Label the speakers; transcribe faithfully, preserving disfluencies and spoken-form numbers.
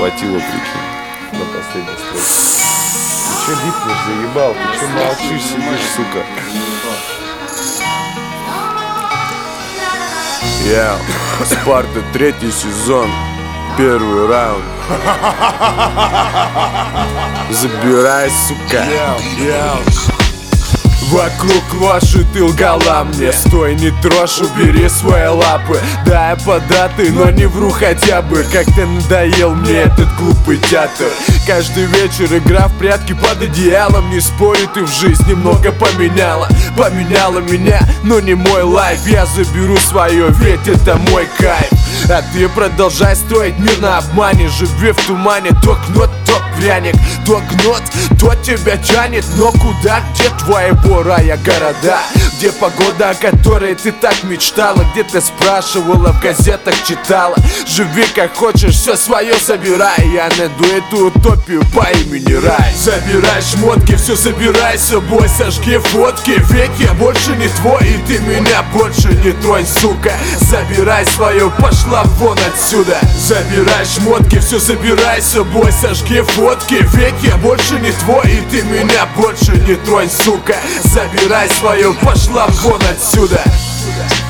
Speaker 1: хватило, прикинь, на последней строчке. Ты чё липнешь, заебал? Ты чё молчишь, сидишь, сука?
Speaker 2: Я, Спарта, третий сезон, первый раунд. Забирай, сука. Вокруг ваши ты лгала мне. Стой, не трожь, убери свои лапы. Да, я податый, но не вру хотя бы. Как-то надоел мне этот глупый театр. Каждый вечер игра в прятки под одеялом. Не спорю, ты в жизни много поменяла. Поменяла меня, но не мой лайф. Я заберу свое, ведь это мой кайф. А ты продолжай строить мир на обмане. Живи в тумане, то кнот, то пряник. То гнот, то тебя тянет. Но куда, где твои бурая города? Где погода, о которой ты так мечтала? Где ты спрашивала, в газетах читала? Живи как хочешь, все свое забирай. Я найду эту утопию по имени рай. Забирай шмотки, все забирай с собой. Сожги фотки, ведь я больше не твой. И ты меня больше не тронь, сука. Забирай свое, пошла вон отсюда. Забирай шмотки, все забирай с собой. Сожги фотки, ведь я больше не твой. И ты меня больше не тронь, сука. Забирай свое, пошла вон отсюда.